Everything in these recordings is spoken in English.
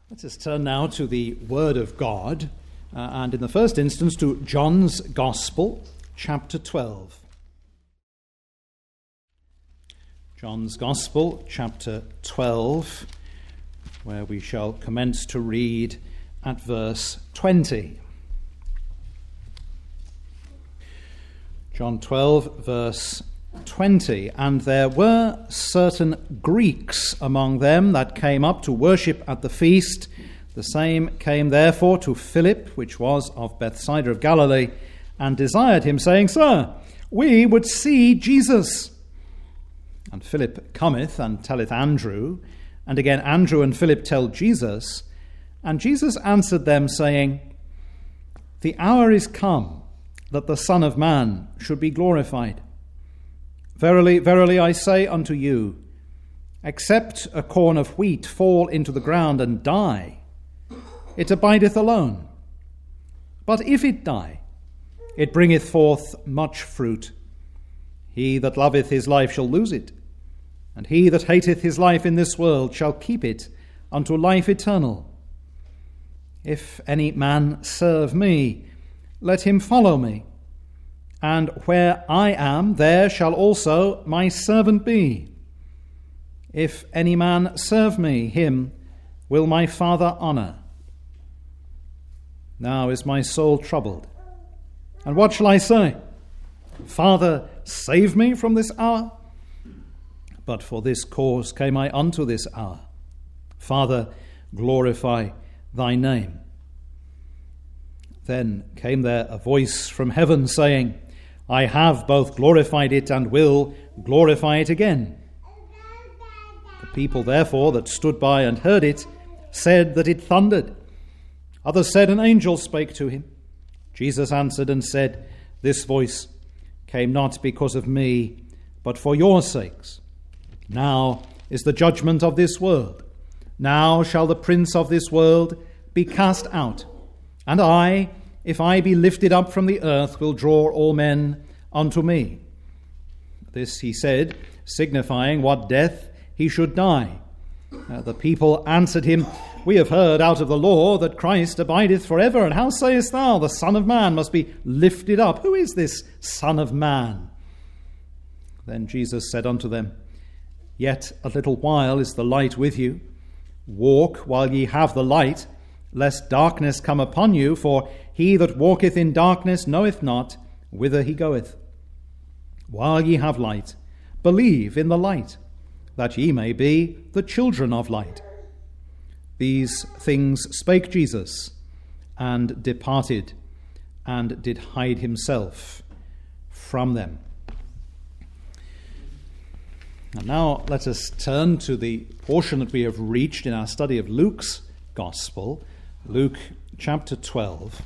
Let us turn now to the Word of God, and in the first instance to John's Gospel, chapter 12. John's Gospel, chapter 12, where we shall commence to read at verse 20. John 12, verse 20. And there were certain Greeks among them that came up to worship at the feast. The same came therefore to Philip, which was of Bethsaida of Galilee, and desired him, saying, Sir, we would see Jesus. And Philip cometh and telleth Andrew, and again Andrew and Philip tell Jesus. And Jesus answered them, saying, The hour is come that the Son of Man should be glorified. Verily, verily, I say unto you, except a corn of wheat fall into the ground and die, it abideth alone. But if it die, it bringeth forth much fruit. He that loveth his life shall lose it, and he that hateth his life in this world shall keep it unto life eternal. If any man serve me, let him follow me. And where I am, there shall also my servant be. If any man serve me, him will my Father honour. Now is my soul troubled. And what shall I say? Father, save me from this hour? But for this cause came I unto this hour. Father, glorify thy name. Then came there a voice from heaven, saying, I have both glorified it and will glorify it again. The people therefore that stood by and heard it said that it thundered. Others said an angel spake to him. Jesus answered and said, This voice came not because of me, but for your sakes. Now is the judgment of this world. Now shall the prince of this world be cast out. And I, if I be lifted up from the earth, will draw all men unto me. This he said, signifying what death he should die. The people answered him, We have heard out of the law that Christ abideth forever, and how sayest thou, the Son of Man must be lifted up? Who is this Son of Man? Then Jesus said unto them, Yet a little while is the light with you. Walk while ye have the light, lest darkness come upon you, for he that walketh in darkness knoweth not whither he goeth. While ye have light, believe in the light, that ye may be the children of light. These things spake Jesus, and departed, and did hide himself from them. And now let us turn to the portion that we have reached in our study of Luke's Gospel, Luke chapter 12.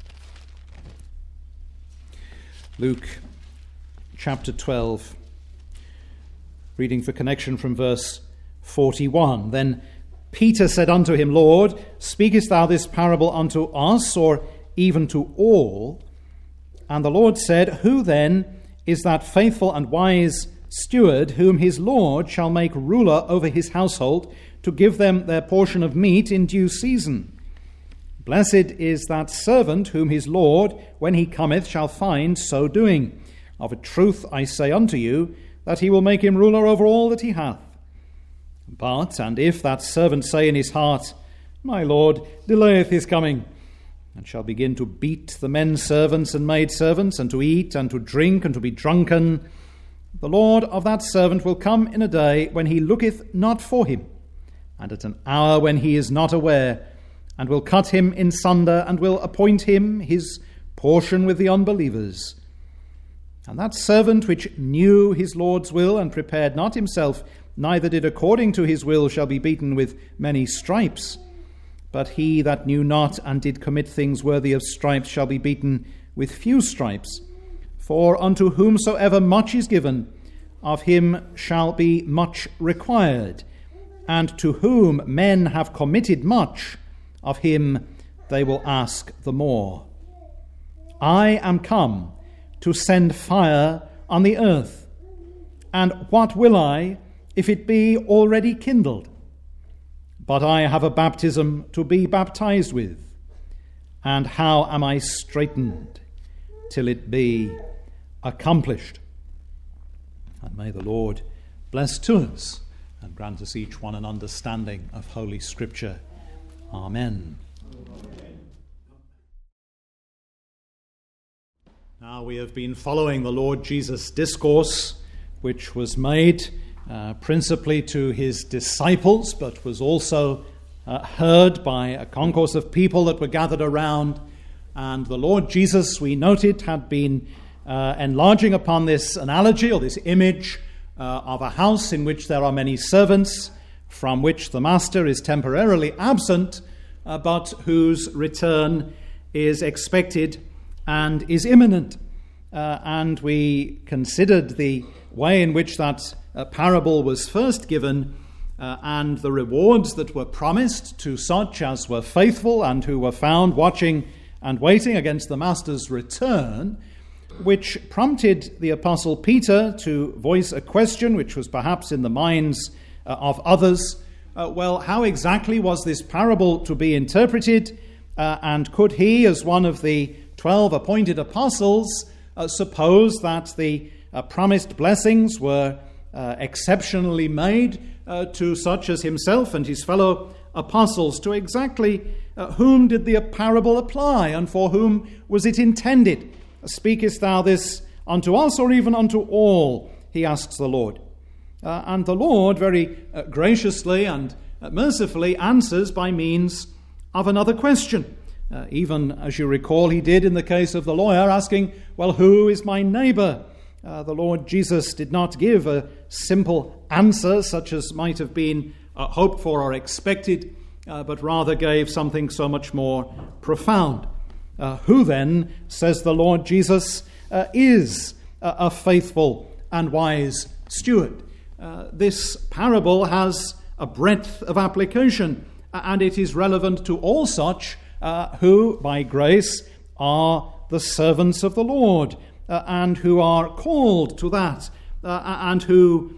Luke chapter 12, reading for connection from verse 41. Then Peter said unto him, Lord, speakest thou this parable unto us, or even to all? And the Lord said, Who then is that faithful and wise steward, whom his Lord shall make ruler over his household, to give them their portion of meat in due season? Blessed is that servant whom his Lord, when he cometh, shall find so doing. Of a truth I say unto you, that he will make him ruler over all that he hath. But, and if that servant say in his heart, My Lord delayeth his coming, and shall begin to beat the men servants and maidservants, and to eat and to drink and to be drunken, the Lord of that servant will come in a day when he looketh not for him, and at an hour when he is not aware, and will cut him in sunder, and will appoint him his portion with the unbelievers. And that servant which knew his Lord's will, and prepared not himself, neither did according to his will, shall be beaten with many stripes. But he that knew not, and did commit things worthy of stripes, shall be beaten with few stripes. For unto whomsoever much is given, of him shall be much required. And to whom men have committed much, of him they will ask the more. I am come to send fire on the earth, and what will I if it be already kindled? but I have a baptism to be baptized with. And how am I straitened till it be accomplished? And may the Lord bless to us and grant us each one an understanding of Holy Scripture. Amen. Now we have been following the Lord Jesus' discourse, which was made principally to his disciples, but was also heard by a concourse of people that were gathered around. And the Lord Jesus, we noted, had been enlarging upon this analogy or this image of a house in which there are many servants, from which the master is temporarily absent, but whose return is expected and is imminent. And we considered the way in which that parable was first given and the rewards that were promised to such as were faithful and who were found watching and waiting against the master's return, which prompted the Apostle Peter to voice a question which was perhaps in the minds of others. Well, how exactly was this parable to be interpreted? And could he, as one of the 12 appointed apostles, suppose that the promised blessings were exceptionally made to such as himself and his fellow apostles? To exactly whom did the parable apply, and for whom was it intended? Speakest thou this unto us, or even unto all? He asks the Lord. And the Lord very graciously and mercifully answers by means of another question. Even as you recall, he did in the case of the lawyer, asking, well, who is my neighbor? The Lord Jesus did not give a simple answer such as might have been hoped for or expected, but rather gave something so much more profound. Who then, says the Lord Jesus, is a faithful and wise steward? This parable has a breadth of application, and it is relevant to all such who, by grace, are the servants of the Lord, and who are called to that, and who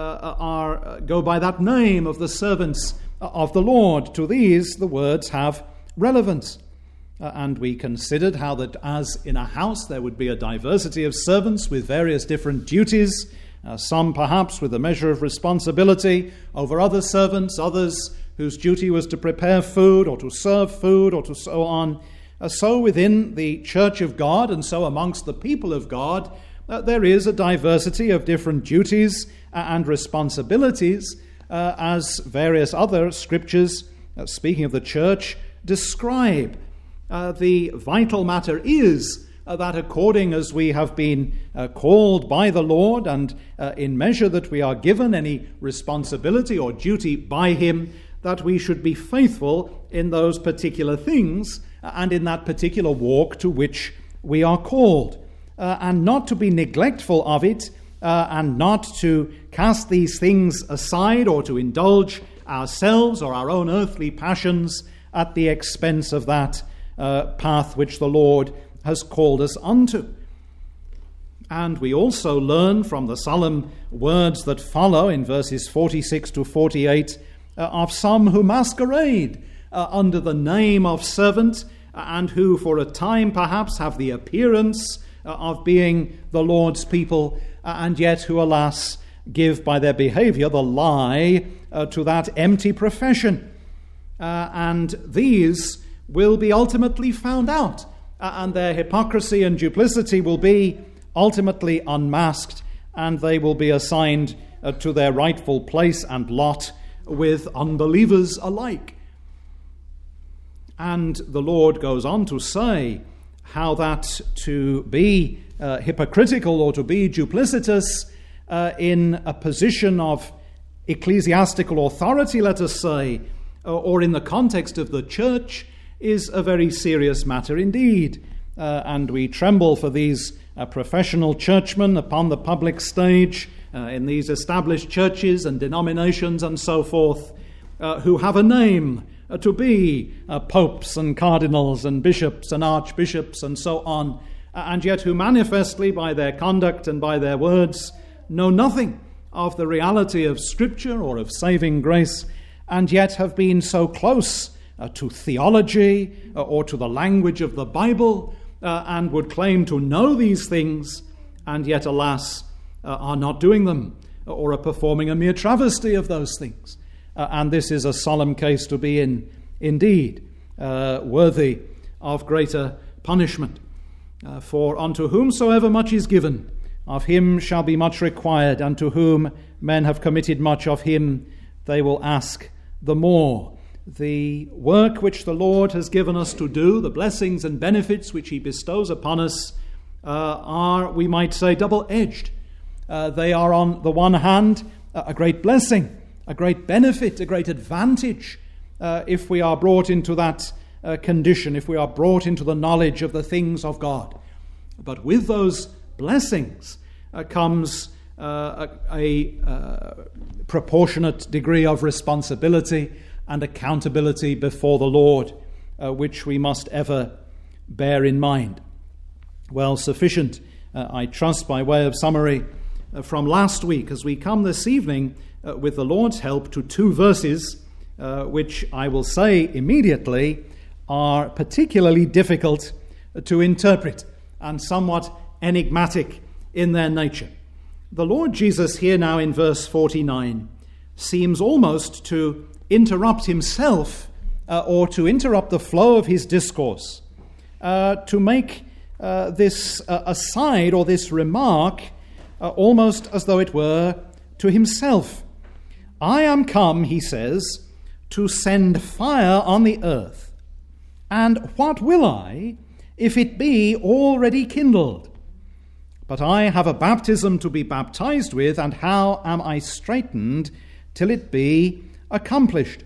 go by that name of the servants of the Lord. To these, the words have relevance. And we considered how that as in a house there would be a diversity of servants with various different duties, some perhaps with a measure of responsibility over other servants, others whose duty was to prepare food or to serve food or to so on. So within the church of God and so amongst the people of God, there is a diversity of different duties and responsibilities, as various other scriptures, speaking of the church, describe. The vital matter is that according as we have been called by the Lord, and in measure that we are given any responsibility or duty by him, that we should be faithful in those particular things and in that particular walk to which we are called, and not to be neglectful of it, and not to cast these things aside or to indulge ourselves or our own earthly passions at the expense of that path which the Lord has called us unto. And we also learn from the solemn words that follow in verses 46 to 48 of some who masquerade under the name of servant, and who for a time perhaps have the appearance of being the Lord's people, and yet who, alas, give by their behavior the lie to that empty profession. And these will be ultimately found out, and their hypocrisy and duplicity will be ultimately unmasked, and they will be assigned to their rightful place and lot with unbelievers alike. And the Lord goes on to say how that to be hypocritical or to be duplicitous in a position of ecclesiastical authority, let us say, or in the context of the church, is a very serious matter indeed. And we tremble for these professional churchmen upon the public stage, in these established churches and denominations and so forth, who have a name to be popes and cardinals and bishops and archbishops and so on, and yet who manifestly by their conduct and by their words know nothing of the reality of Scripture or of saving grace, and yet have been so close to theology or to the language of the Bible and would claim to know these things, and yet, alas, are not doing them or are performing a mere travesty of those things. And this is a solemn case to be in, indeed, worthy of greater punishment. For unto whomsoever much is given, of him shall be much required, and to whom men have committed much, of him they will ask the more. The work which the Lord has given us to do, the blessings and benefits which he bestows upon us, are, we might say, double-edged. They are, on the one hand, a great blessing, a great benefit, a great advantage, if we are brought into that condition, if we are brought into the knowledge of the things of God. But with those blessings comes a proportionate degree of responsibility and accountability before the Lord, which we must ever bear in mind. Well, sufficient, I trust, by way of summary from last week, as we come this evening, with the Lord's help, to two verses, which I will say immediately are particularly difficult to interpret and somewhat enigmatic in their nature. The Lord Jesus here now in verse 49 seems almost to interrupt himself or to interrupt the flow of his discourse, to make this aside or this remark almost as though it were to himself. I am come, he says, to send fire on the earth. And what will I, if it be already kindled? But I have a baptism to be baptized with, and how am I straitened till it be accomplished?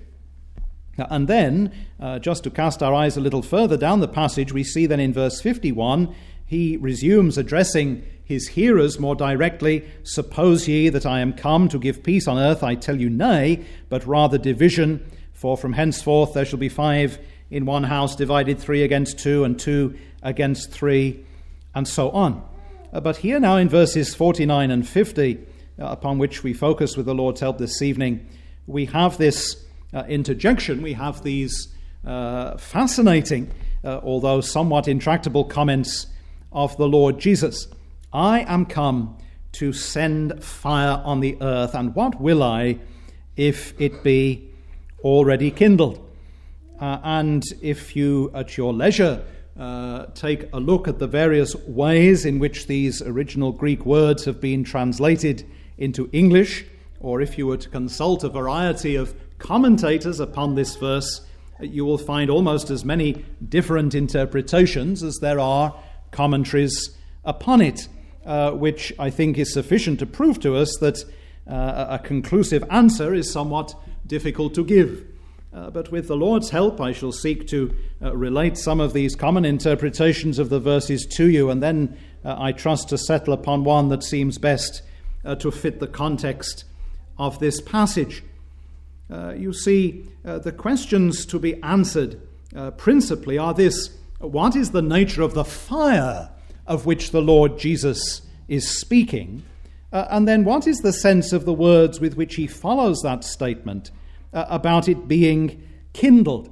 And then, just to cast our eyes a little further down the passage, we see then in verse 51, he resumes addressing his hearers more directly. Suppose ye that I am come to give peace on earth? I tell you nay, but rather division. For from henceforth there shall be 5 in one house, divided 3 against 2, and 2 against 3, and so on. But here now in verses 49 and 50, upon which we focus with the Lord's help this evening, we have this interjection, we have these fascinating, although somewhat intractable comments of the Lord Jesus. I am come to send fire on the earth, and what will I if it be already kindled? And if you, at your leisure, take a look at the various ways in which these original Greek words have been translated into English, or if you were to consult a variety of commentators upon this verse, you will find almost as many different interpretations as there are commentaries upon it, which I think is sufficient to prove to us that a conclusive answer is somewhat difficult to give. But with the Lord's help, I shall seek to relate some of these common interpretations of the verses to you, and then I trust to settle upon one that seems best to fit the context of this passage. You see, the questions to be answered principally are this: what is the nature of the fire of which the Lord Jesus is speaking? And then what is the sense of the words with which he follows that statement about it being kindled?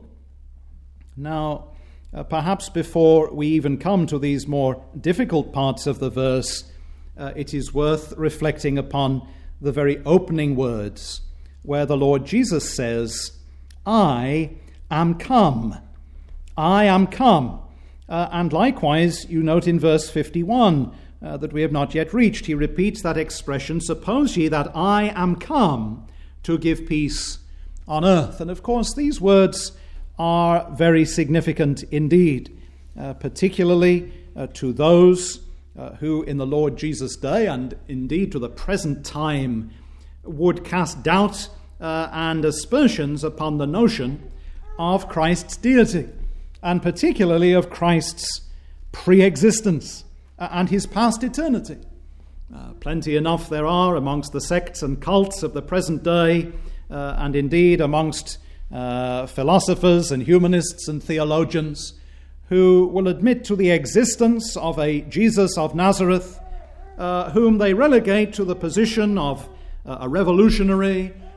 Now, perhaps before we even come to these more difficult parts of the verse, it is worth reflecting upon the very opening words, where the Lord Jesus says, I am come. I am come. And likewise, you note in verse 51 that we have not yet reached, he repeats that expression, suppose ye that I am come to give peace on earth. And of course, these words are very significant indeed, particularly to those who in the Lord Jesus' day, and indeed to the present time, would cast doubt and aspersions upon the notion of Christ's deity, and particularly of Christ's pre-existence and his past eternity. Plenty enough there are amongst the sects and cults of the present day, and indeed amongst philosophers and humanists and theologians, who will admit to the existence of a Jesus of Nazareth, whom they relegate to the position of a revolutionary,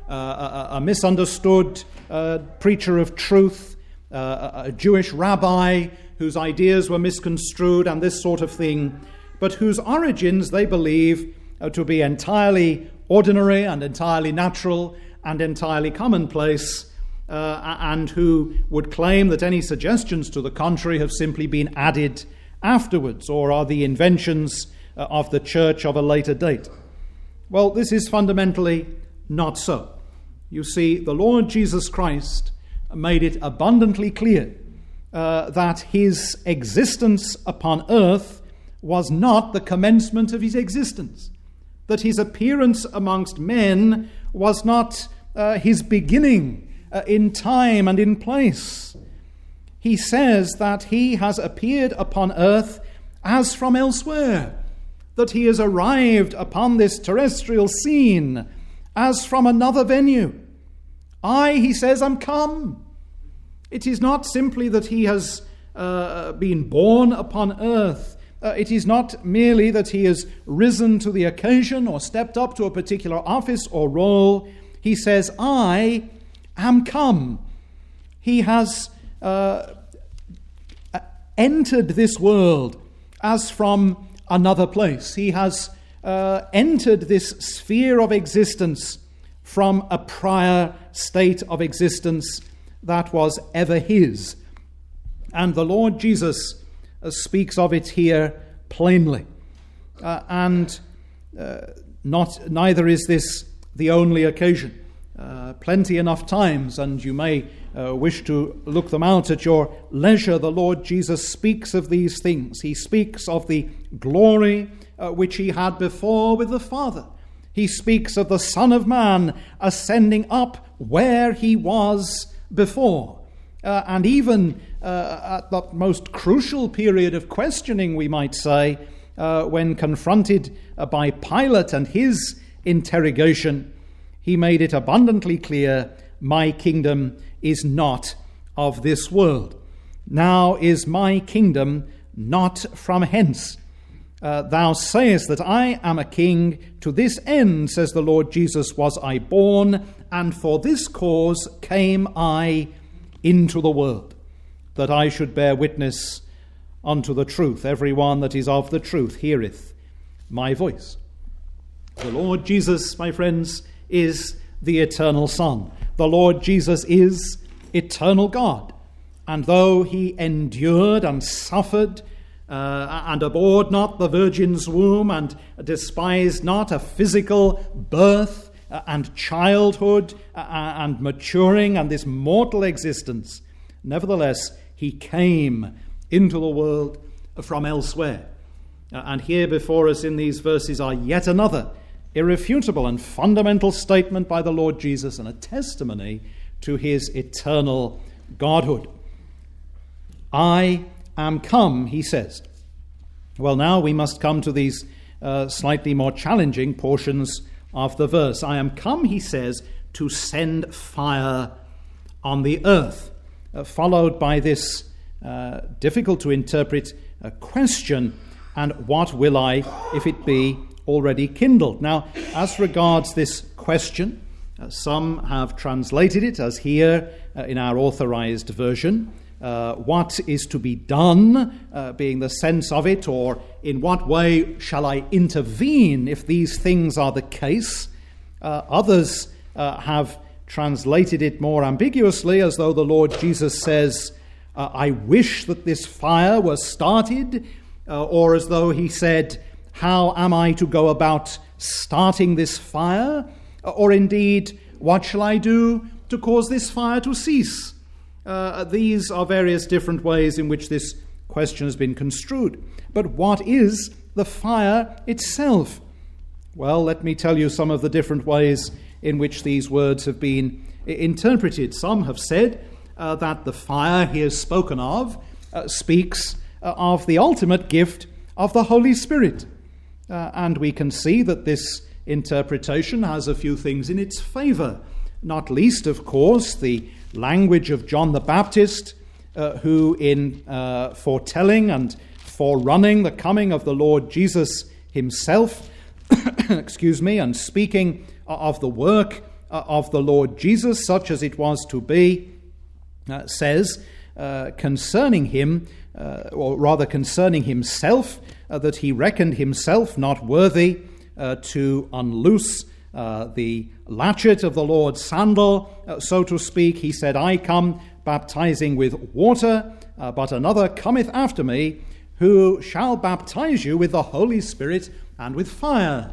a misunderstood preacher of truth, a Jewish rabbi whose ideas were misconstrued and this sort of thing, but whose origins they believe to be entirely ordinary and entirely natural and entirely commonplace, and who would claim that any suggestions to the contrary have simply been added afterwards or are the inventions of the church of a later date. Well, this is fundamentally not so. You see, the Lord Jesus Christ made it abundantly clear that his existence upon earth was not the commencement of his existence, that his appearance amongst men was not his beginning in time and in place. He says that he has appeared upon earth as from elsewhere, that he has arrived upon this terrestrial scene as from another venue. He says, am come. It is not simply that he has been born upon earth. It is not merely that he has risen to the occasion or stepped up to a particular office or role. He says, I am come. He has entered this world as from another place. He has entered this sphere of existence from a prior state of existence that was ever his. And the Lord Jesus speaks of it here plainly. Neither is this the only occasion. Plenty enough times, and you may wish to look them out at your leisure, the Lord Jesus speaks of these things. He speaks of the glory which he had before with the Father. He speaks of the Son of Man ascending up where he was before. And even at that most crucial period of questioning, we might say, when confronted by Pilate and his interrogation, he made it abundantly clear, my kingdom is not of this world. Now is my kingdom not from hence. Thou sayest that I am a king. To this end, says the Lord Jesus, was I born, and for this cause came I into the world, that I should bear witness unto the truth. Everyone that is of the truth heareth my voice. The Lord Jesus, my friends, is the eternal Son. The Lord Jesus is eternal God. And though he endured and suffered and abhorred not the virgin's womb and despised not a physical birth and childhood and maturing and this mortal existence, nevertheless, he came into the world from elsewhere. And here before us in these verses are yet another irrefutable and fundamental statement by the Lord Jesus and a testimony to his eternal Godhood. I am come, he says. Well, now we must come to these slightly more challenging portions of the verse. I am come, he says, to send fire on the earth, followed by this difficult to interpret question, and what will I if it be already kindled? Now, as regards this question, some have translated it as here in our authorized version, what is to be done, being the sense of it, or in what way shall I intervene if these things are the case. Others have translated it more ambiguously, as though the Lord Jesus says, I wish that this fire was started, or as though he said, how am I to go about starting this fire? Or indeed, what shall I do to cause this fire to cease? These are various different ways in which this question has been construed. But what is the fire itself? Well, let me tell you some of the different ways in which these words have been interpreted. Some have said that the fire here spoken of speaks of the ultimate gift of the Holy Spirit. And we can see that this interpretation has a few things in its favor, not least, of course, the language of John the Baptist, who in foretelling and forerunning the coming of the Lord Jesus himself, and speaking of the work of the Lord Jesus, such as it was to be, says concerning him, or rather concerning himself, that he reckoned himself not worthy to unloose the latchet of the Lord's sandal, so to speak. He said, I come baptizing with water, but another cometh after me, who shall baptize you with the Holy Spirit and with fire.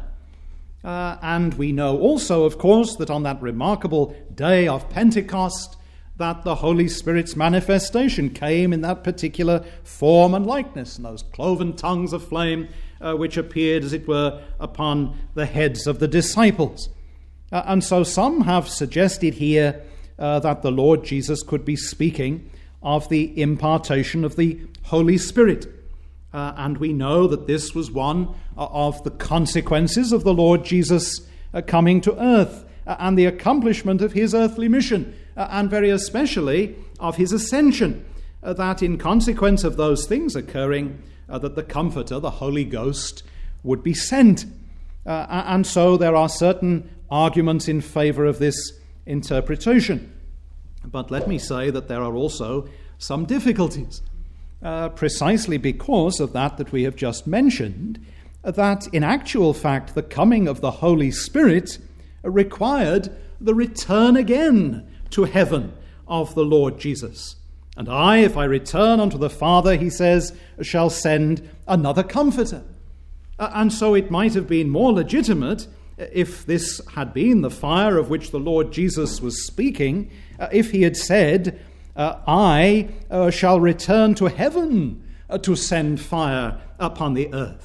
And we know also, of course, that on that remarkable day of Pentecost, that the Holy Spirit's manifestation came in that particular form and likeness, and those cloven tongues of flame which appeared, as it were, upon the heads of the disciples. And so some have suggested here that the Lord Jesus could be speaking of the impartation of the Holy Spirit. And we know that this was one of the consequences of the Lord Jesus coming to earth and the accomplishment of his earthly mission, and very especially of his ascension, that in consequence of those things occurring, that the Comforter, the Holy Ghost, would be sent. And so there are certain arguments in favor of this interpretation. But let me say that there are also some difficulties. Precisely because of that we have just mentioned, that in actual fact the coming of the Holy Spirit required the return again to heaven of the Lord Jesus. And I, if I return unto the Father, he says, shall send another Comforter. And so it might have been more legitimate if this had been the fire of which the Lord Jesus was speaking, if he had said, I shall return to heaven to send fire upon the earth.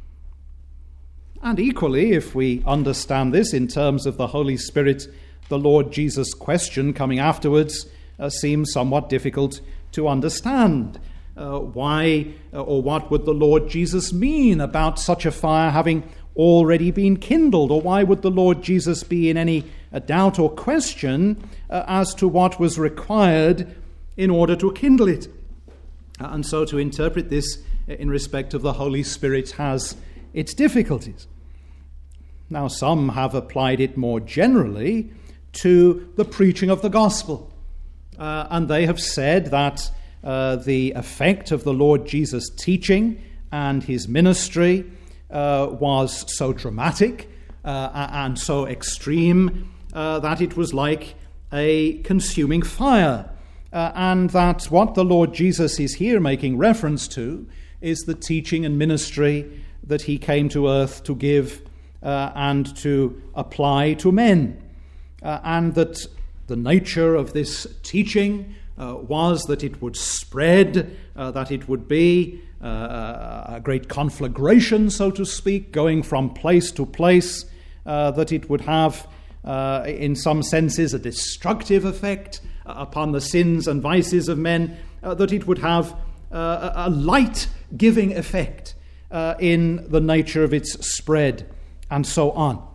And equally, if we understand this in terms of the Holy Spirit, the Lord Jesus' question coming afterwards seems somewhat difficult to understand. Why or what would the Lord Jesus mean about such a fire having already been kindled? Or why would the Lord Jesus be in any doubt or question as to what was required in order to kindle it? And so to interpret this in respect of the Holy Spirit has its difficulties. Now, some have applied it more generally to the preaching of the gospel. And they have said that the effect of the Lord Jesus' teaching and his ministry was so dramatic and so extreme that it was like a consuming fire. And that what the Lord Jesus is here making reference to is the teaching and ministry that he came to earth to give and to apply to men. And that the nature of this teaching was that it would spread, that it would be a great conflagration, so to speak, going from place to place, that it would have, in some senses, a destructive effect upon the sins and vices of men, that it would have a light-giving effect in the nature of its spread, and so on.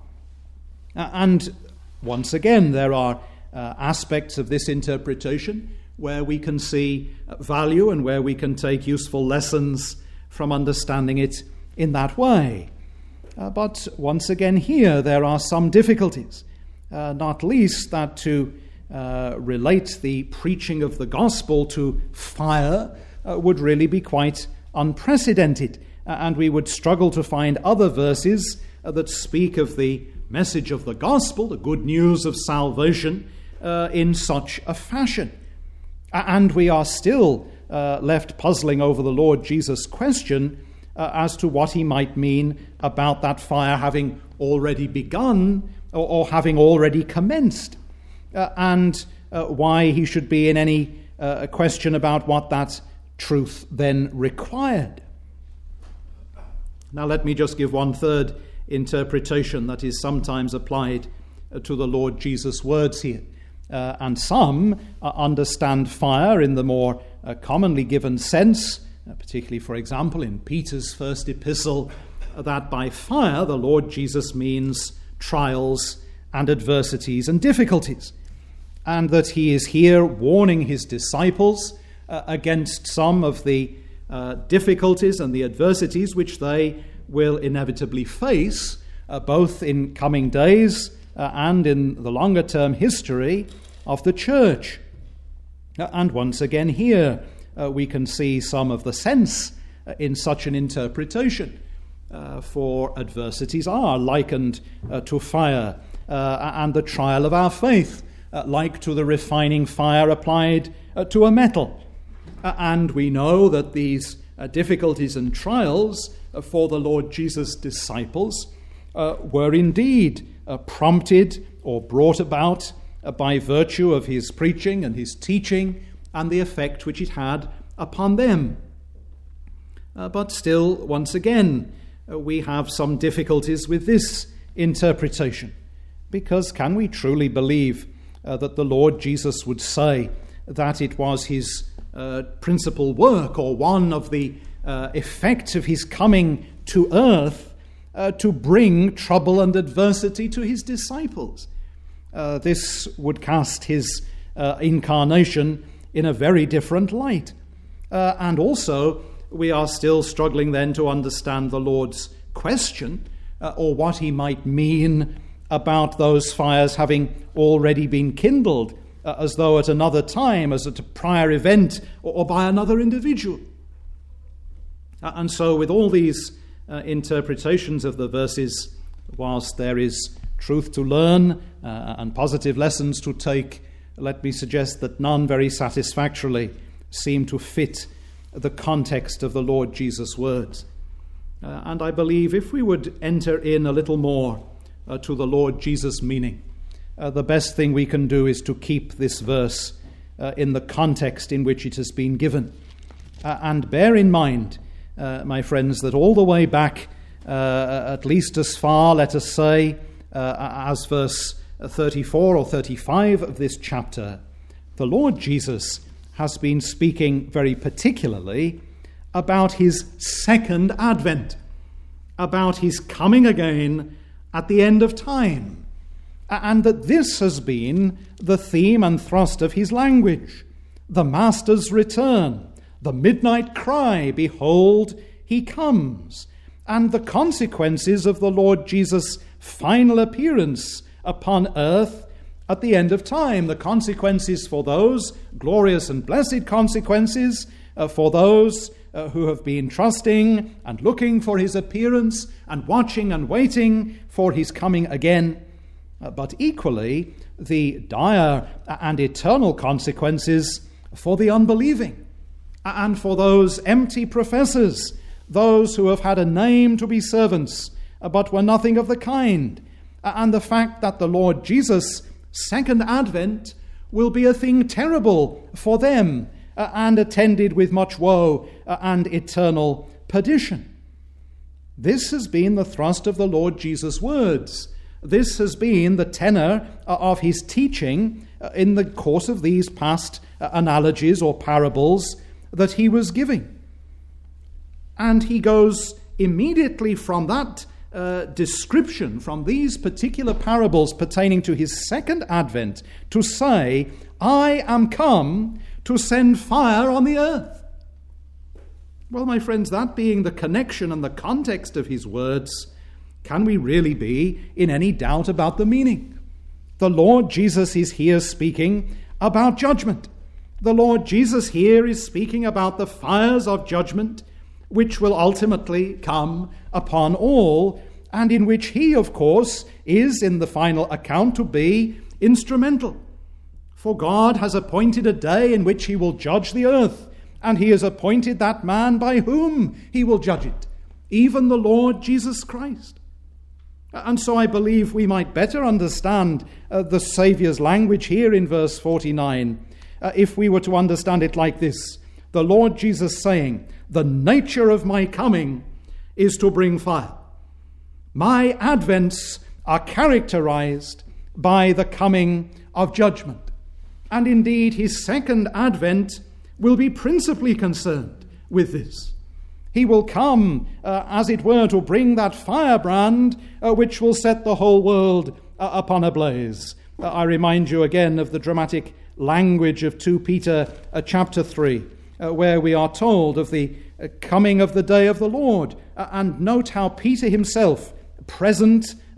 And once again, there are aspects of this interpretation where we can see value and where we can take useful lessons from understanding it in that way. But once again here there are some difficulties, not least that to relate the preaching of the gospel to fire would really be quite unprecedented, and we would struggle to find other verses that speak of the message of the gospel, the good news of salvation, in such a fashion. And we are still left puzzling over the Lord Jesus' question as to what he might mean about that fire having already begun or having already commenced, and why he should be in any question about what that truth then required. Now let me just give one third interpretation that is sometimes applied to the Lord Jesus' words here. And some understand fire in the more commonly given sense, particularly, for example, in Peter's first epistle, that by fire the Lord Jesus means trials and adversities and difficulties, and that he is here warning his disciples against some of the difficulties and the adversities which they will inevitably face, both in coming days and in the longer term history of the church. And once again here we can see some of the sense in such an interpretation. For adversities are likened to fire, and the trial of our faith like to the refining fire applied to a metal. And we know that these difficulties and trials for the Lord Jesus' disciples were indeed prompted or brought about by virtue of his preaching and his teaching and the effect which it had upon them. But still, once again, we have some difficulties with this interpretation, because can we truly believe that the Lord Jesus would say that it was his principal work, or one of the effects of his coming to earth, to bring trouble and adversity to his disciples? This would cast his incarnation in a very different light. And also, we are still struggling then to understand the Lord's question, or what he might mean about those fires having already been kindled, as though at another time, as at a prior event, or by another individual. And so with all these interpretations of the verses, whilst there is truth to learn and positive lessons to take, let me suggest that none very satisfactorily seem to fit the context of the Lord Jesus' words. And I believe if we would enter in a little more to the Lord Jesus' meaning, the best thing we can do is to keep this verse in the context in which it has been given. And bear in mind, my friends, that all the way back, at least as far, let us say, as verse 34 or 35 of this chapter, the Lord Jesus has been speaking very particularly about his second advent, about his coming again at the end of time, and that this has been the theme and thrust of his language. The Master's return, the midnight cry, behold, he comes, and the consequences of the Lord Jesus' final appearance upon earth at the end of time, the consequences for those, glorious and blessed consequences, for those who have been trusting and looking for his appearance and watching and waiting for his coming again, but equally the dire and eternal consequences for the unbelieving and for those empty professors, those who have had a name to be servants but were nothing of the kind, and the fact that the Lord Jesus' second advent will be a thing terrible for them and attended with much woe and eternal perdition. This has been the thrust of the Lord Jesus' words. This has been the tenor of his teaching in the course of these past analogies or parables that he was giving. And he goes immediately from that description, from these particular parables pertaining to his second advent, to say, I am come to send fire on the earth. Well, my friends, that being the connection and the context of his words, can we really be in any doubt about the meaning? The Lord Jesus is here speaking about judgment. The Lord Jesus here is speaking about the fires of judgment which will ultimately come upon all, and in which he, of course, is in the final account to be instrumental. For God has appointed a day in which he will judge the earth, and he has appointed that man by whom he will judge it, even the Lord Jesus Christ. And so I believe we might better understand the Saviour's language here in verse 49 if we were to understand it like this. The Lord Jesus saying, the nature of my coming is to bring fire. My advents are characterized by the coming of judgment. And indeed, his second advent will be principally concerned with this. He will come, as it were, to bring that firebrand which will set the whole world upon a blaze. I remind you again of the dramatic language of 2 Peter chapter 3, where we are told of the coming of the day of the Lord. And note how Peter himself, present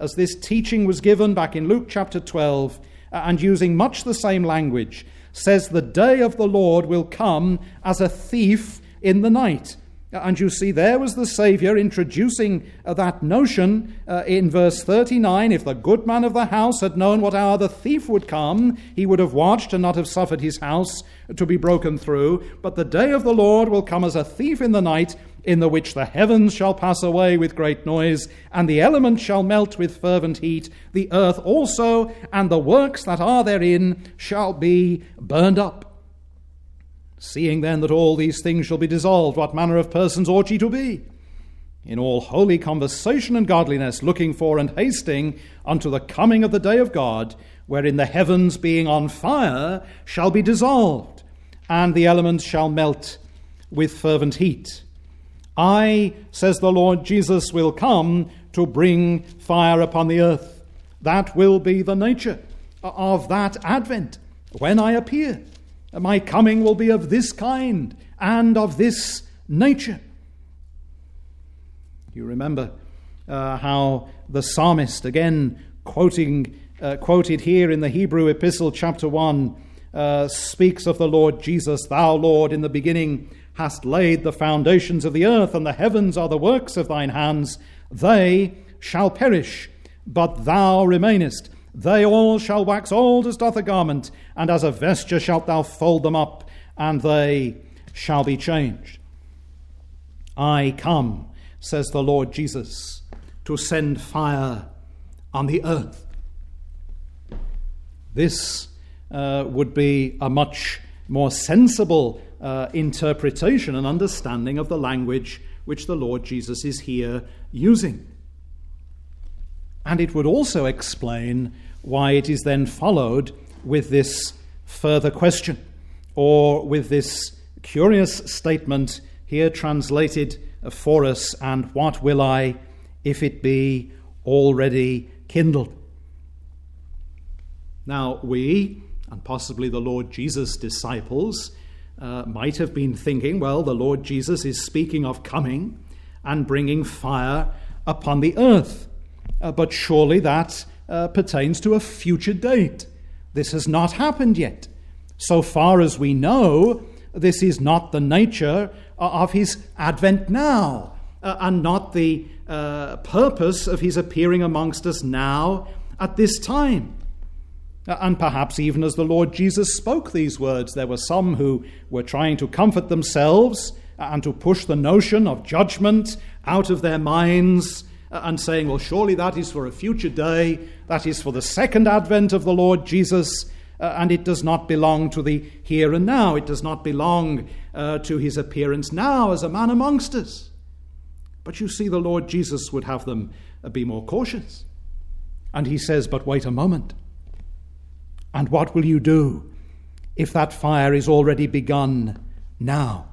as this teaching was given back in Luke chapter 12, and using much the same language, says the day of the Lord will come as a thief in the night. And you see, there was the Saviour introducing that notion in verse 39. If the good man of the house had known what hour the thief would come, he would have watched and not have suffered his house to be broken through. But the day of the Lord will come as a thief in the night, in the which the heavens shall pass away with great noise, and the elements shall melt with fervent heat. The earth also and the works that are therein shall be burned up. Seeing then that all these things shall be dissolved, what manner of persons ought ye to be? In all holy conversation and godliness, looking for and hasting unto the coming of the day of God, wherein the heavens being on fire shall be dissolved, and the elements shall melt with fervent heat. I, says the Lord Jesus, will come to bring fire upon the earth. That will be the nature of that advent when I appear. My coming will be of this kind and of this nature. You remember how the psalmist, again quoted here in the Hebrew epistle, chapter 1, speaks of the Lord Jesus. Thou, Lord, in the beginning hast laid the foundations of the earth, and the heavens are the works of thine hands. They shall perish, but thou remainest. They all shall wax old as doth a garment, and as a vesture shalt thou fold them up, and they shall be changed. I come, says the Lord Jesus, to send fire on the earth. This would be a much more sensible interpretation and understanding of the language which the Lord Jesus is here using. And it would also explain why it is then followed with this further question, or with this curious statement here translated for us, and what will I if it be already kindled? Now we, and possibly the Lord Jesus' disciples, might have been thinking, well, the Lord Jesus is speaking of coming and bringing fire upon the earth. But surely that pertains to a future date. This has not happened yet. So far as we know, this is not the nature of his advent now, and not the purpose of his appearing amongst us now at this time. And perhaps even as the Lord Jesus spoke these words, there were some who were trying to comfort themselves and to push the notion of judgment out of their minds, and saying, well, surely that is for a future day, that is for the second advent of the Lord Jesus, and it does not belong to the here and now. It does not belong to his appearance now as a man amongst us. But you see, the Lord Jesus would have them be more cautious. And he says, but wait a moment. And what will you do if that fire is already begun now?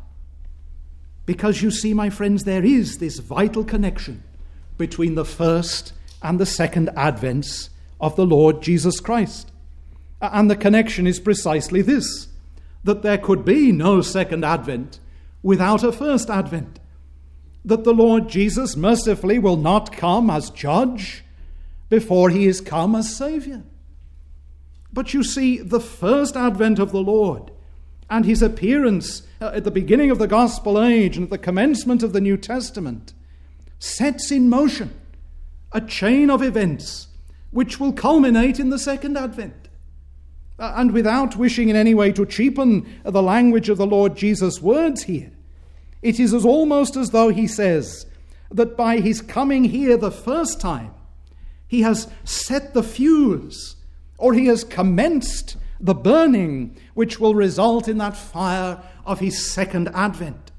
Because you see, my friends, there is this vital connection between the first and the second advents of the Lord Jesus Christ. And the connection is precisely this, that there could be no second advent without a first advent. That the Lord Jesus mercifully will not come as judge before he is come as Saviour. But you see, the first advent of the Lord and his appearance at the beginning of the gospel age and at the commencement of the New Testament sets in motion a chain of events which will culminate in the second advent. And without wishing in any way to cheapen the language of the Lord Jesus' words here, it is almost as though he says that by his coming here the first time, he has set the fuse, or he has commenced the burning which will result in that fire of his second advent.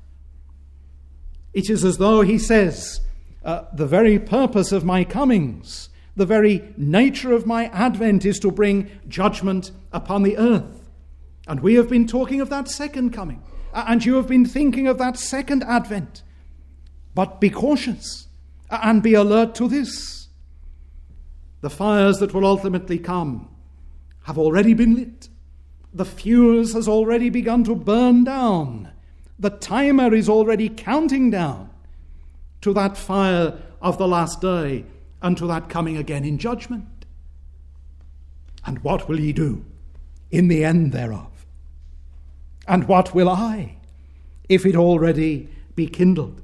It is as though he says, the very purpose of my comings, the very nature of my advent is to bring judgment upon the earth. And we have been talking of that second coming, and you have been thinking of that second advent. But be cautious and be alert to this. The fires that will ultimately come have already been lit. The fuse has already begun to burn down. The timer is already counting down to that fire of the last day unto that coming again in judgment. And what will ye do in the end thereof? And what will I, if it already be kindled?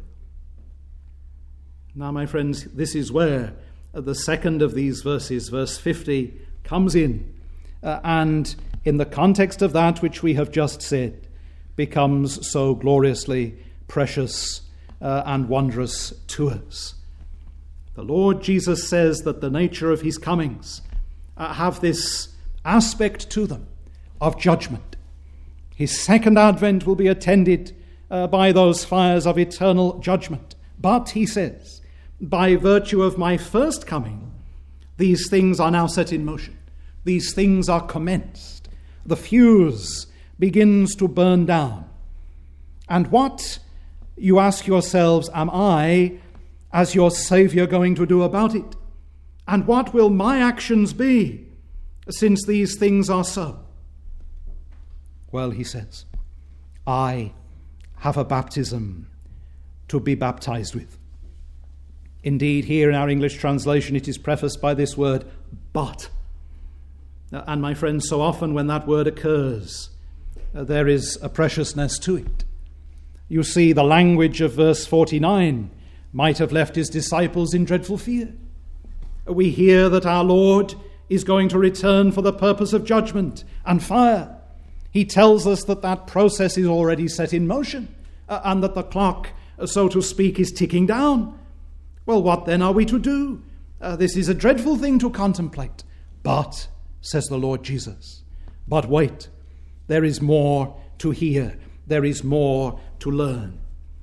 Now, my friends, this is where the second of these verses, verse 50, comes in, and in the context of that which we have just said, becomes so gloriously precious and wondrous to us. The Lord Jesus says that the nature of his comings have this aspect to them of judgment. His second advent will be attended by those fires of eternal judgment. But, he says, by virtue of my first coming, these things are now set in motion. These things are commenced. The fuse begins to burn down. And what, you ask yourselves, am I, as your Saviour, going to do about it? And what will my actions be, since these things are so? Well, he says, I have a baptism to be baptized with. Indeed, here in our English translation, it is prefaced by this word, but. And my friends, so often when that word occurs, there is a preciousness to it. You see, the language of verse 49 might have left his disciples in dreadful fear. We hear that our Lord is going to return for the purpose of judgment and fire. He tells us that that process is already set in motion, and that the clock, so to speak, is ticking down. Well, what then are we to do? This is a dreadful thing to contemplate. But, says the Lord Jesus, but wait, there is more to hear. There is more to learn.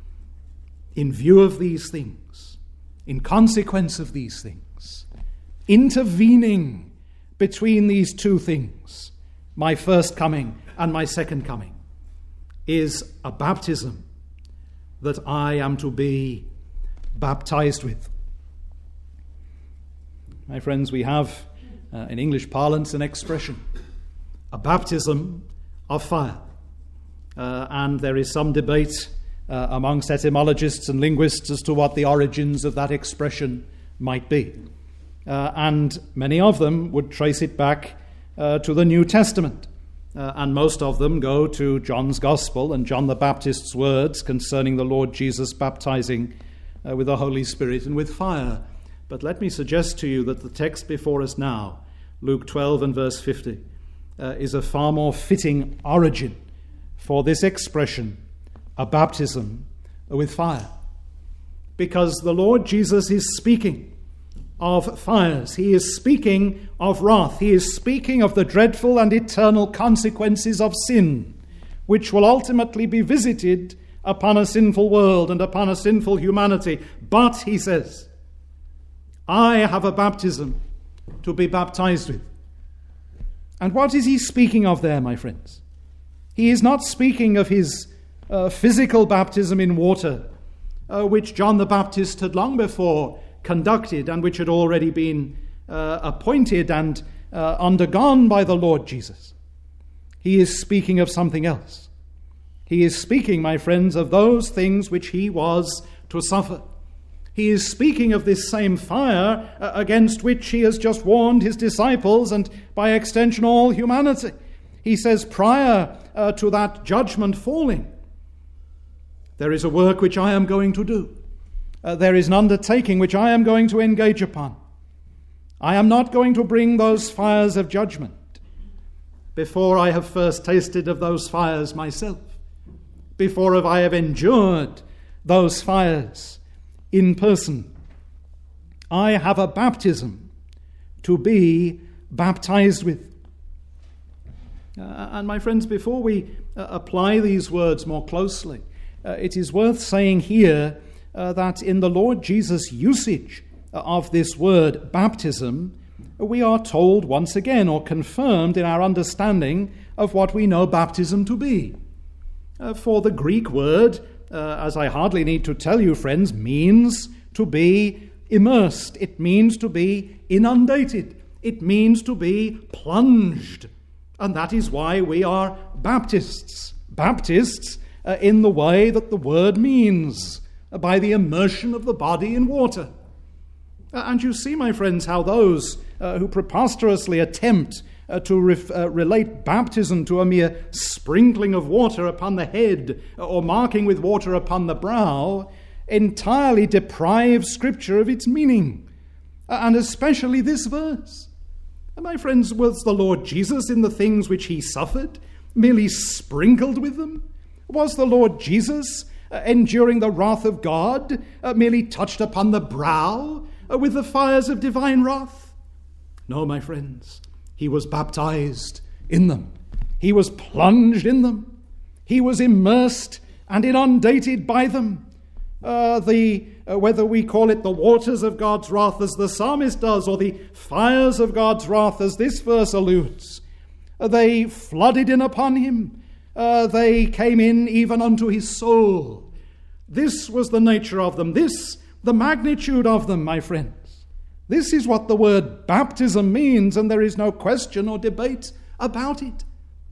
In view of these things, in consequence of these things, intervening between these two things, my first coming and my second coming, is a baptism that I am to be baptized with. My friends, we have, in English parlance, an expression, a baptism of fire. And there is some debate amongst etymologists and linguists as to what the origins of that expression might be. And many of them would trace it back to the New Testament. And most of them go to John's Gospel and John the Baptist's words concerning the Lord Jesus baptizing with the Holy Spirit and with fire. But let me suggest to you that the text before us now, Luke 12 and verse 50, is a far more fitting origin for this expression, a baptism with fire. Because the Lord Jesus is speaking of fires. He is speaking of wrath. He is speaking of the dreadful and eternal consequences of sin, which will ultimately be visited upon a sinful world and upon a sinful humanity. But, he says, I have a baptism to be baptized with. And what is he speaking of there, my friends? He is not speaking of his physical baptism in water, which John the Baptist had long before conducted and which had already been appointed and undergone by the Lord Jesus. He is speaking of something else. He is speaking, my friends, of those things which he was to suffer. He is speaking of this same fire against which he has just warned his disciples and, by extension, all humanity. He says, prior to that judgment falling, there is a work which I am going to do. There is an undertaking which I am going to engage upon. I am not going to bring those fires of judgment before I have first tasted of those fires myself, before I have endured those fires in person. I have a baptism to be baptized with. And my friends, before we apply these words more closely, it is worth saying here that in the Lord Jesus' usage of this word baptism, we are told once again, or confirmed in our understanding of what we know baptism to be. For the Greek word, as I hardly need to tell you, friends, means to be immersed. It means to be inundated. It means to be plunged. And that is why we are Baptists. Baptists in the way that the word means, by the immersion of the body in water. And you see, my friends, how those who preposterously attempt to relate baptism to a mere sprinkling of water upon the head or marking with water upon the brow entirely deprive Scripture of its meaning, and especially this verse. My friends, was the Lord Jesus in the things which he suffered merely sprinkled with them? Was the Lord Jesus enduring the wrath of God merely touched upon the brow with the fires of divine wrath? No, my friends, he was baptized in them. He was plunged in them. He was immersed and inundated by them. Whether we call it the waters of God's wrath as the psalmist does, or the fires of God's wrath as this verse alludes, they flooded in upon him. They came in even unto his soul. This was the nature of them. This, the magnitude of them, my friends. This is what the word baptism means, and there is no question or debate about it.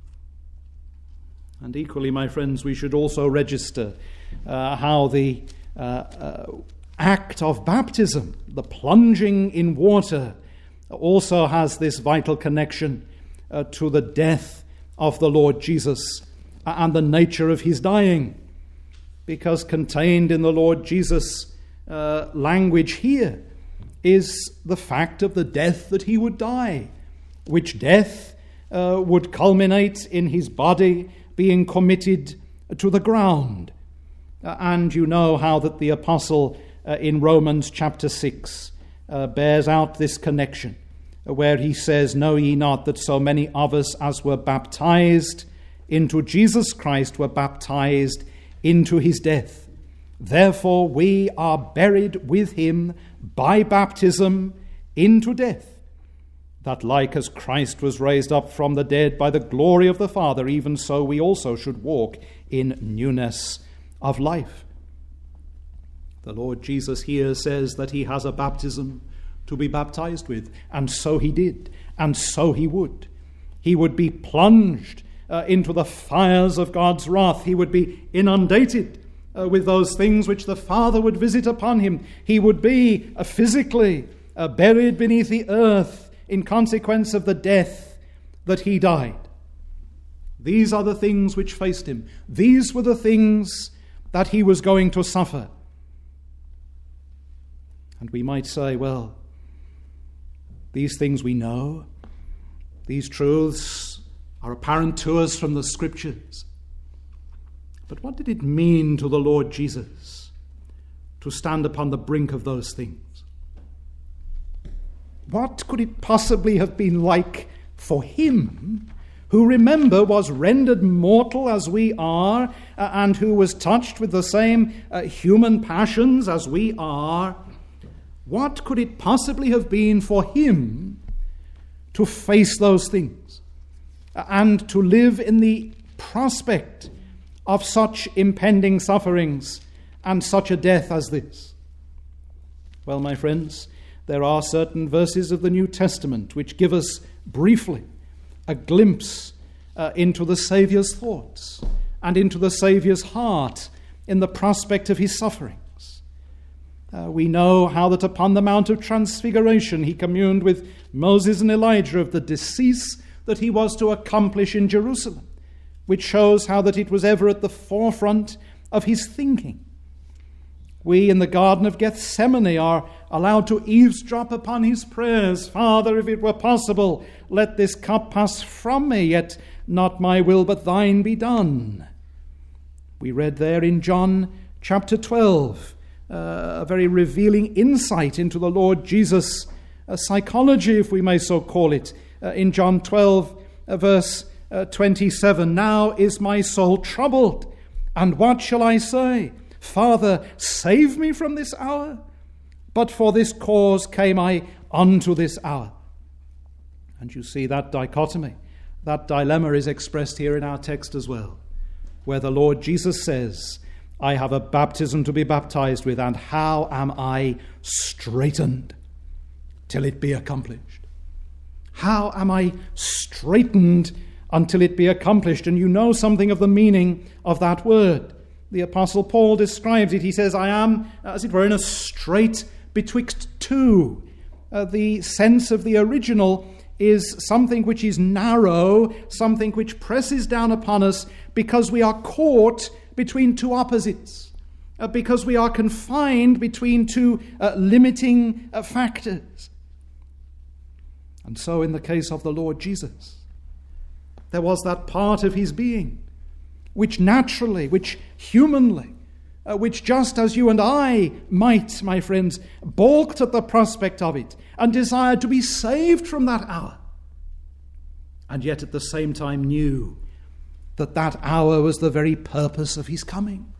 And equally, my friends, we should also register how the act of baptism, the plunging in water, also has this vital connection to the death of the Lord Jesus and the nature of his dying. Because contained in the Lord Jesus' language here is the fact of the death that he would die, which death would culminate in his body being committed to the ground. And you know how that the apostle in Romans chapter 6 bears out this connection, where he says, "Know ye not that so many of us as were baptized into Jesus Christ were baptized into his death? Therefore we are buried with him by baptism into death, that like as Christ was raised up from the dead by the glory of the Father, even so we also should walk in newness of life." The Lord Jesus here says that he has a baptism to be baptized with, and so he did, and so he would. He would be plunged into the fires of God's wrath. He would be inundated with those things which the Father would visit upon him. He would be physically buried beneath the earth in consequence of the death that he died. These are the things which faced him. These were the things that he was going to suffer. And we might say, well, these things we know, these truths are apparent to us from the Scriptures. But what did it mean to the Lord Jesus to stand upon the brink of those things? What could it possibly have been like for him, who, remember, was rendered mortal as we are, and who was touched with the same human passions as we are? What could it possibly have been for him to face those things and to live in the prospect of such impending sufferings and such a death as this? Well, my friends, there are certain verses of the New Testament which give us briefly a glimpse into the Saviour's thoughts and into the Saviour's heart in the prospect of his sufferings. We know how that upon the Mount of Transfiguration he communed with Moses and Elijah of the decease that he was to accomplish in Jerusalem, which shows how that it was ever at the forefront of his thinking. We in the Garden of Gethsemane are allowed to eavesdrop upon his prayers. "Father, if it were possible, let this cup pass from me, yet not my will but thine be done." We read there in John chapter 12 a very revealing insight into the Lord Jesus' psychology, if we may so call it. In John 12 verse 27, "Now is my soul troubled, and what shall I say? Father, save me from this hour. But for this cause came I unto this hour." And you see that dichotomy, that dilemma is expressed here in our text as well, where the Lord Jesus says, "I have a baptism to be baptized with, and how am I straitened till it be accomplished?" How am I straitened until it be accomplished? And you know something of the meaning of that word. The Apostle Paul describes it. He says, "I am, as it were, in a strait betwixt two. The sense of the original is something which is narrow, something which presses down upon us because we are caught between two opposites, because we are confined between two limiting factors. And so in the case of the Lord Jesus, there was that part of his being which naturally, which humanly, which just as you and I might, my friends, balked at the prospect of it and desired to be saved from that hour, and yet at the same time knew that that hour was the very purpose of his coming.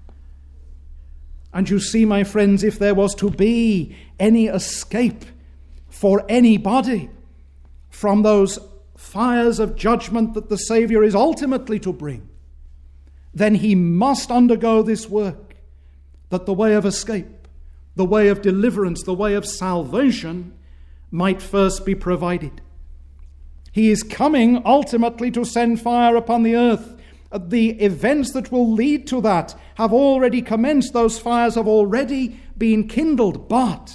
And you see, my friends, if there was to be any escape for anybody from those fires of judgment that the Saviour is ultimately to bring, then he must undergo this work, that the way of escape, the way of deliverance, the way of salvation might first be provided. He is coming ultimately to send fire upon the earth. The events that will lead to that have already commenced. Those fires have already been kindled, but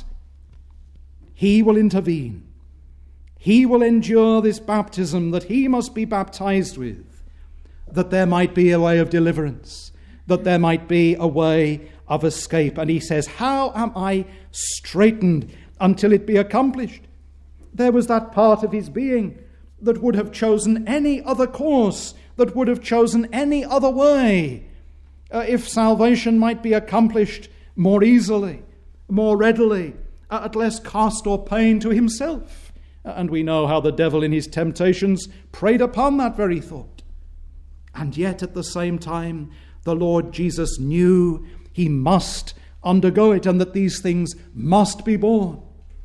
he will intervene. He will endure this baptism that he must be baptized with, that there might be a way of deliverance, that there might be a way of escape. And he says, how am I straitened until it be accomplished? There was that part of his being that would have chosen any other course, that would have chosen any other way, if salvation might be accomplished more easily, more readily, at less cost or pain to himself. And we know how the devil in his temptations preyed upon that very thought. And yet at the same time, the Lord Jesus knew he must undergo it, and that these things must be borne.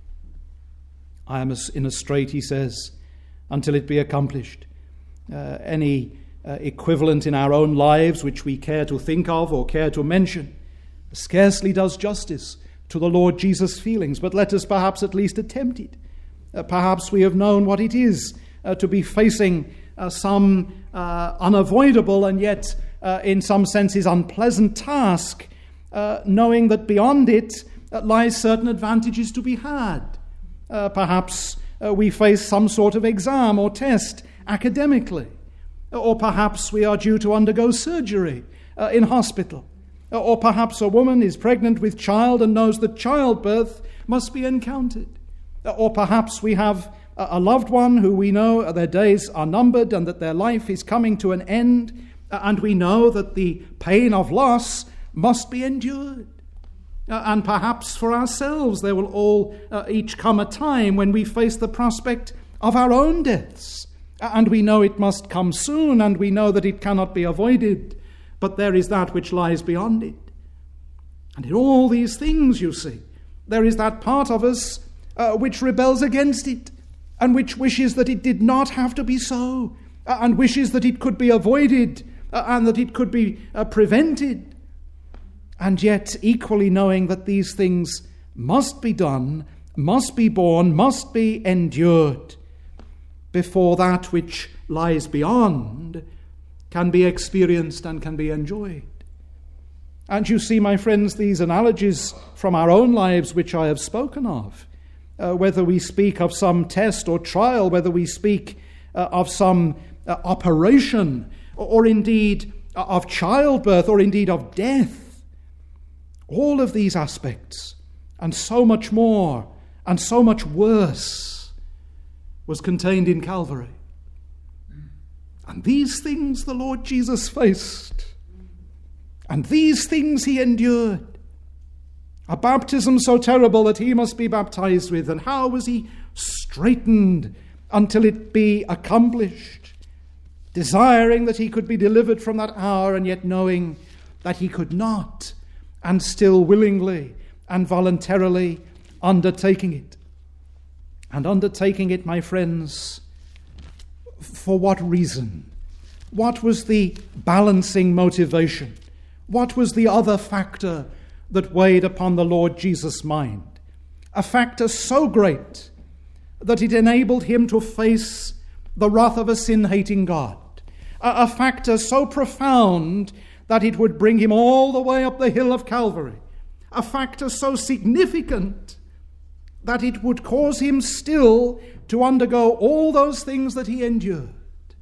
I am in a strait, he says, until it be accomplished. Any equivalent in our own lives which we care to think of or care to mention scarcely does justice to the Lord Jesus' feelings, but let us perhaps at least attempt it. Perhaps we have known what it is to be facing some unavoidable and yet in some senses unpleasant task, knowing that beyond it lies certain advantages to be had. Perhaps we face some sort of exam or test academically, or perhaps we are due to undergo surgery in hospital, or perhaps a woman is pregnant with child and knows that childbirth must be encountered, or perhaps we have a loved one who we know their days are numbered and that their life is coming to an end, and we know that the pain of loss must be endured. And perhaps for ourselves there will all each come a time when we face the prospect of our own deaths. And we know it must come soon, and we know that it cannot be avoided, but there is that which lies beyond it. And in all these things, you see, there is that part of us which rebels against it, and which wishes that it did not have to be so, and wishes that it could be avoided, and that it could be prevented. And yet, equally knowing that these things must be done, must be borne, must be endured, before that which lies beyond can be experienced and can be enjoyed. And you see, my friends, these analogies from our own lives which I have spoken of, whether we speak of some test or trial, whether we speak of some operation, or indeed of childbirth, or indeed of death, all of these aspects, and so much more, and so much worse, was contained in Calvary. And these things the Lord Jesus faced, and these things he endured. A baptism so terrible that he must be baptized with, and how was he straitened until it be accomplished, desiring that he could be delivered from that hour, and yet knowing that he could not, and still willingly and voluntarily undertaking it. And undertaking it, my friends, for what reason? What was the balancing motivation? What was the other factor that weighed upon the Lord Jesus' mind? A factor so great that it enabled him to face the wrath of a sin-hating God. A factor so profound that it would bring him all the way up the hill of Calvary. A factor so significant that it would cause him still to undergo all those things that he endured.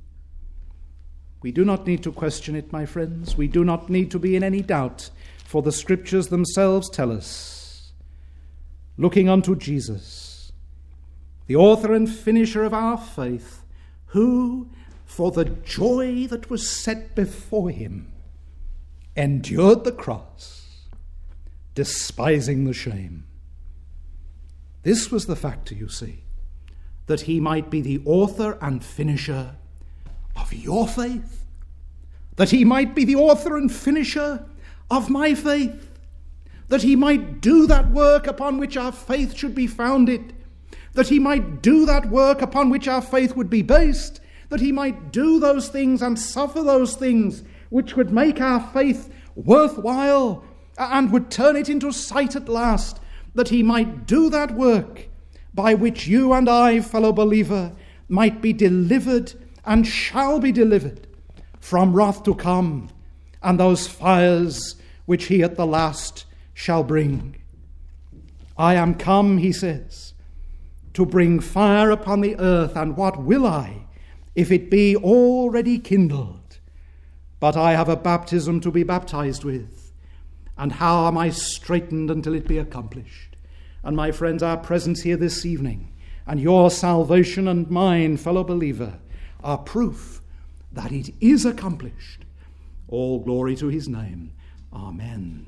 We do not need to question it, my friends. We do not need to be in any doubt, for the Scriptures themselves tell us, looking unto Jesus, the author and finisher of our faith, who, for the joy that was set before him, endured the cross, despising the shame. This was the factor, you see, that he might be the author and finisher of your faith, that he might be the author and finisher of my faith, that he might do that work upon which our faith should be founded, that he might do that work upon which our faith would be based, that he might do those things and suffer those things which would make our faith worthwhile and would turn it into sight at last, that he might do that work by which you and I, fellow believer, might be delivered and shall be delivered from wrath to come and those fires which he at the last shall bring. I am come, he says, to bring fire upon the earth, and what will I, if it be already kindled? But I have a baptism to be baptized with, and how am I straitened until it be accomplished? And my friends, our presence here this evening, and your salvation and mine, fellow believer, are proof that it is accomplished. All glory to his name. Amen.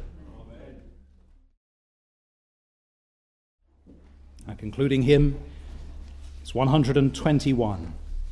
Our concluding hymn is 121.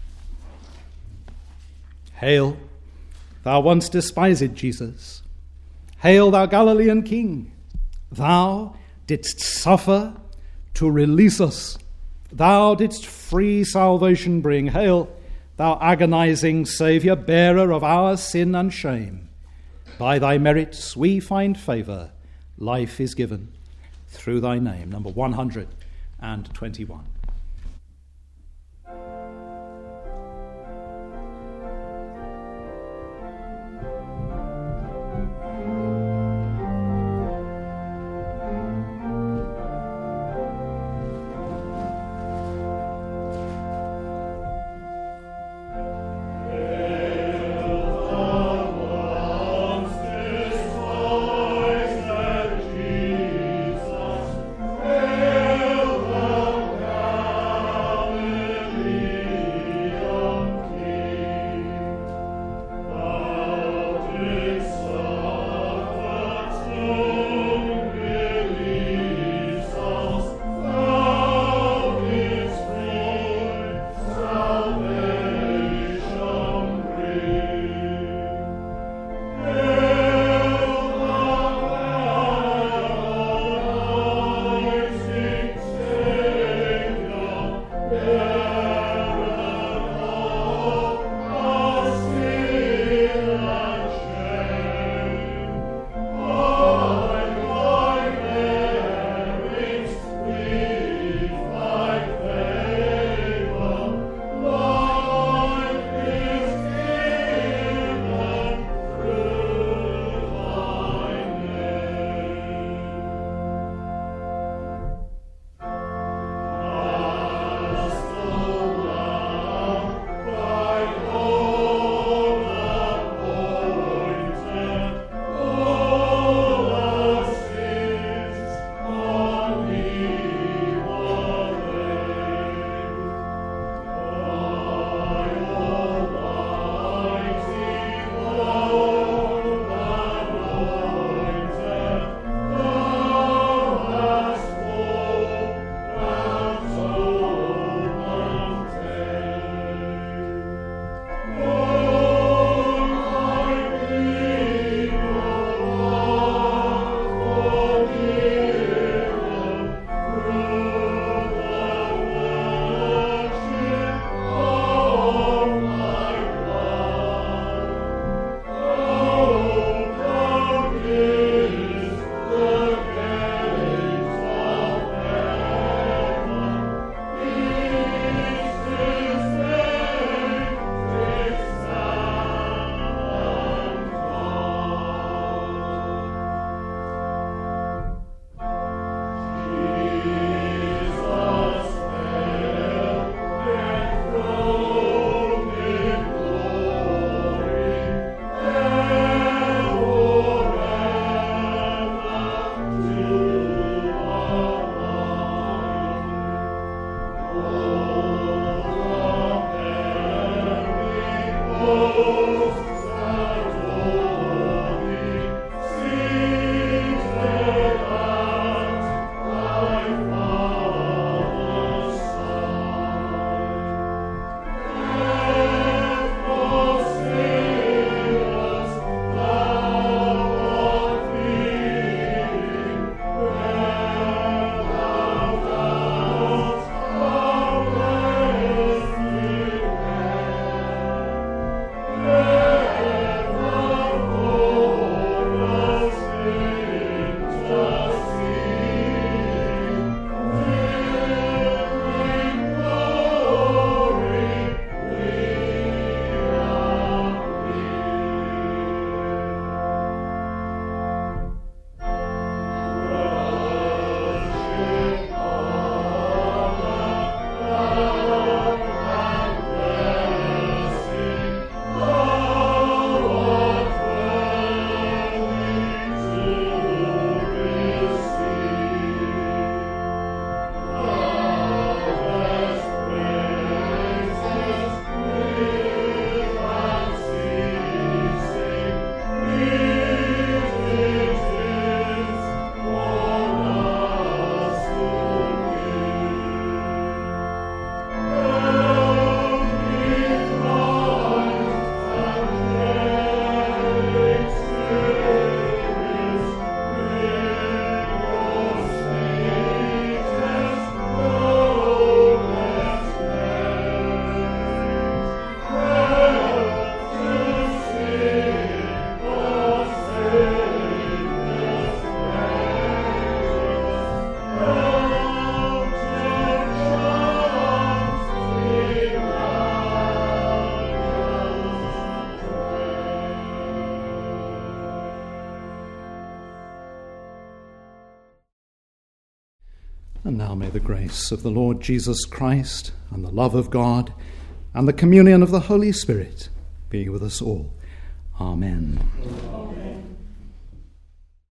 Hail, thou once despised Jesus. Hail, thou Galilean King. Thou didst suffer to release us. Thou didst free salvation bring. Hail, thou agonizing Saviour, bearer of our sin and shame. By thy merits we find favour. Life is given through thy name. Number 121. And now may the grace of the Lord Jesus Christ and the love of God and the communion of the Holy Spirit be with us all. Amen. Amen.